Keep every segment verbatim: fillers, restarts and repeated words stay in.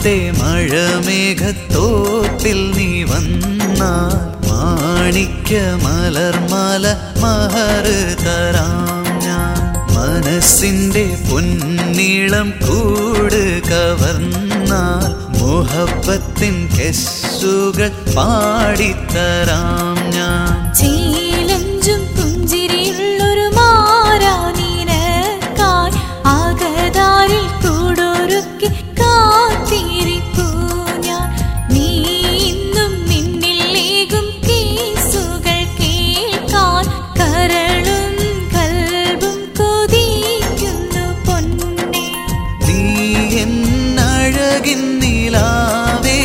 മാനത്തെ മഴമേഘത്തോപ്പിൽ നീ വന്നാൽ മാണിക്യ മലർമാല മഹർ തരാം ഞാൻ. മനസ്സിന്റെ പൊന്നീളം കൂട് കവർന്നാൽ മുഹബത്തിൻ കെസ്സുകൾ പാടിത്തരാം ഞാൻ. ചീലഞ്ചും പുഞ്ചിരിയുള്ളൊരു മാറാ നിനക്കായി ആകതാരിൽ കൂടൊരുക്കി കാത്തിരിപ്പൂ ഞാൻ. നീ ഇന്നും നിന്നിലേകും കേസുകൾ കേൾക്കാൻ കരളും കൽബും കൊതിക്കുന്നു പൊന്നേ. നീ എന്നഴകിൻ നിലാവേ,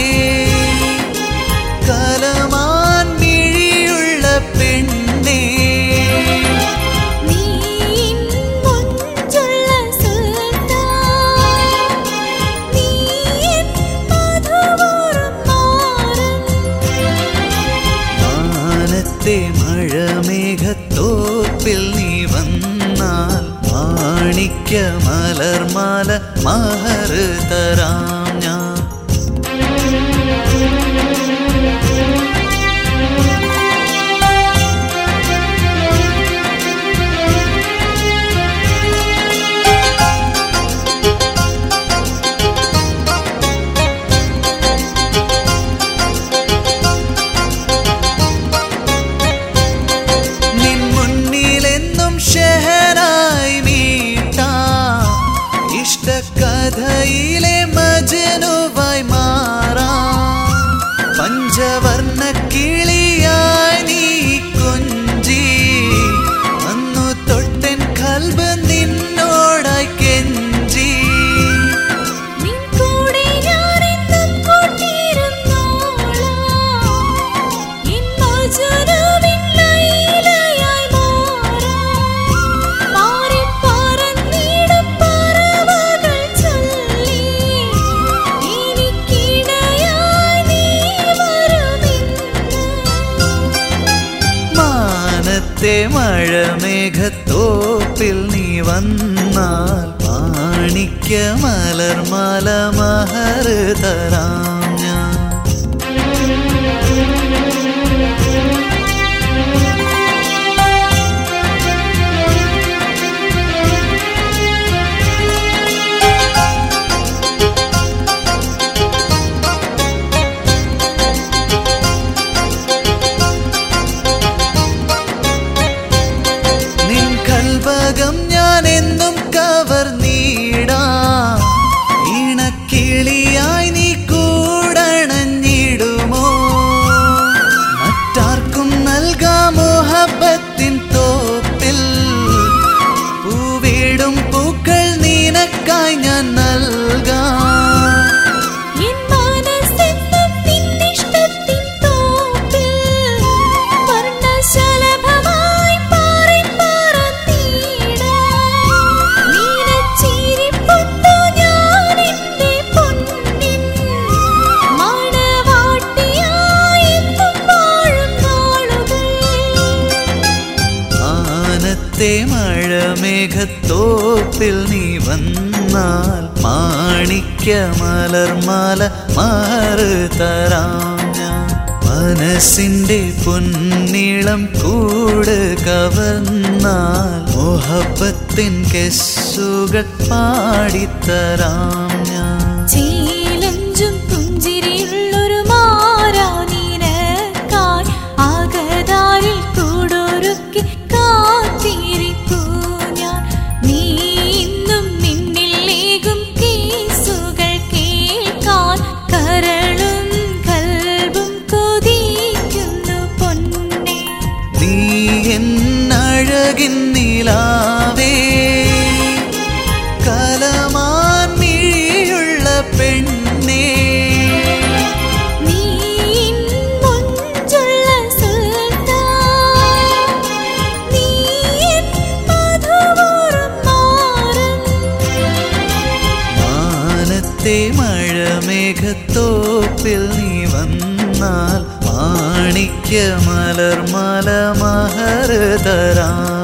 കലമാൻ മിഴിയുള്ള പെണ്ണേ. നീ മുഞ്ചുള്ള സുൽത്താൻ, നീ മധുവൂറും മാറൻ. മാനത്തെ മഴമേഘത്തോപ്പിൽ നീ വന്നാൽ മാണിക്യ മലർമാല മഹർ തരാം ഞാൻ. നിൻ മുന്നിലെന്നും ഷെഹനായി മീട്ടാം, ഇഷ്ടകഥയിലെ മജ്നുവായി മാറാം. പഞ്ചവർണ്ണ കിളിയായി നീ കൊഞ്ചി അന്നു തൊട്ടൻ കൽബ് നിന്നോടായി കെഞ്ചി. നിൻ കൂടെ ഞാനെന്നും കൂട്ടിരുന്നോളാം, എൻ മജ്നുവിൻ ലൈലയായി മാറാം. പാറിപ്പറന്നിടും പറവകൾ ചൊല്ലി എനിക്കിണയായി നീ വരുമെന്ന്. മാനത്തെ മഴമേഘത്തോപ്പിൽ നീ വന്നാൽ മാണിക്യ മലർമാല മഹർ തരാം ഞാൻ. നിൻ കൽബകം ഞാൻ എന്നും കവർന്നിടാം, ഇണക്കിളിയായി നീ കൂടണഞ്ഞിടുമോ. മറ്റാർക്കും നൽകാം മുഹബത്തിൻ തോപ്പിൽ പൂവിടും പൂക്കൾ നിനക്കായി ഞാൻ നൽകാം. എൻ മനസ്സെന്നും നിന്നിഷ്ടത്തിൻ തോപ്പിൽ വർണ്ണശലഭമായി പാറിപ്പറന്നിടാം. നീലച്ചിരിപ്പുണ്ടോ ഞാൻ എന്റെ പൊന്നിൻ മണവാട്ടിയായി എന്നും വാഴും നാളുകൾ. മാനത്തെ മഴമേഘത്തോപ്പിൽ നീ വന്നാൽ മാണിക്യ മലർമാല മഹർ തരാം ഞാൻ. മനസ്സിന്റെ പൊന്നീളം കൂട് കവർന്നാൽ മുഹബത്തിൻ കെസ്സുകൾ പാടിത്തരാം ഞാൻ. ചീലഞ്ചും പുഞ്ചിരിയുള്ളൊരു മാറാ നിനക്കായി ആകതാരിൽ കൂടൊരുക്കി കാത്തിരിപ്പൂ ഞാൻ. നീ ഇന്നും നിന്നിലേകും കേസുകൾ കേൾക്കാൻ കരളും കൽബും കൊതിക്കുന്നു പൊന്നേ. നീ എന്നഴകിൻ നിലാവേ, കലമാൻ മിഴിയുള്ള പെണ്ണേ. നീ മുഞ്ചുള്ള സുൽത്താൻ, നീ മധുവൂറും മാറൻ. മാനത്തെ മഴമേഘത്തോപ്പിൽ നീ വന്നാൽ മാണിക്യ മലർമാല മഹർ തരാം.